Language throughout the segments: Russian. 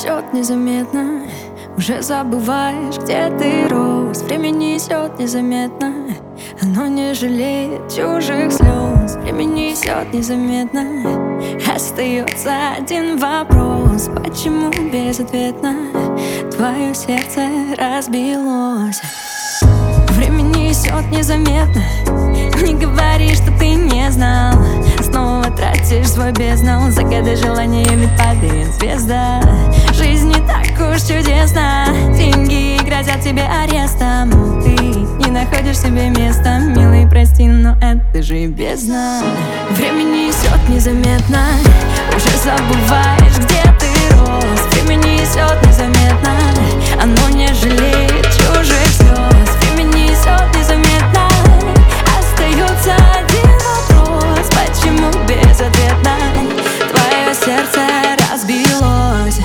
несет незаметно. Уже забываешь, где ты рос. Время несет незаметно. Оно не жалеет чужих слез. Время несет незаметно. Остается один вопрос: почему безответно твое сердце разбилось? Время несет незаметно. Не говори, что ты не знал. Снова тратишь свой бездну. Загадай желаниями падает звезда. Жизнь не так уж чудесна. Деньги грозят тебе арестом. Ты не находишь себе места. Милый, прости, но это же бездна. Время несет незаметно. Уже забываешь, где ты рос. Время несет незаметно. Оно не жалеет чужих слез. Время несет незаметно. Остается один вопрос: почему безответно твое сердце разбилось?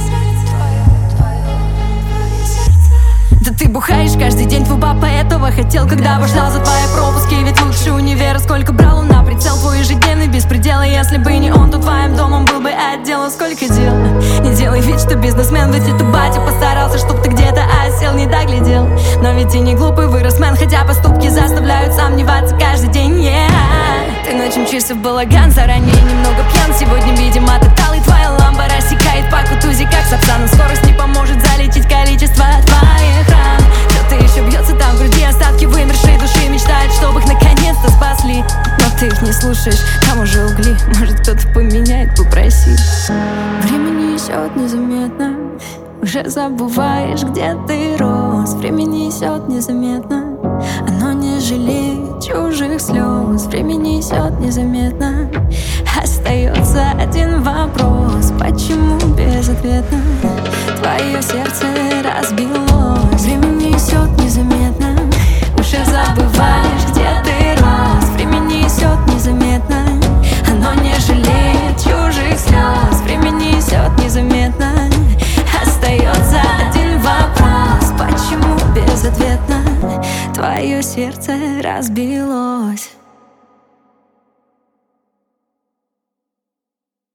Да ты бухаешь каждый день, твой папа этого хотел, когда вышла за твои пропуски. Ведь лучше универа, сколько брал он на прицел твой ежедневный беспредел. И если бы не он, то твоим домом был бы отдел. Сколько дел, не делай вид, что бизнесмен. Ведь это батя постарался, чтоб ты где-то осел, не доглядел. Но ведь и не глупый вырос мэн, хотя поступки заставляют сомневаться каждый день. Ты ночью мчишься в балаган, заранее немного пьян. Сегодня, видимо, ты талый, твоя ламба рассекает по кутузе, как сапсан. Скорость не поможет залечить количество твоих ран. Что-то еще бьется там в груди, остатки вымершей души мечтают, чтобы их наконец-то спасли. Но ты их не слушаешь, там уже угли. Может, кто-то поменяет, попроси. Время несет незаметно. Уже забываешь, где ты рос. Время несет незаметно. Оно не жалеет чужих слез. Время несет незаметно. Остается один вопрос: почему безответно твое сердце разбилось? Время несет незаметно. Уже забываешь, где ты рос. Время несет незаметно. Оно не жалеет чужих слез. Время несет незаметно. Остается один вопрос: почему безответно твое сердце разбилось?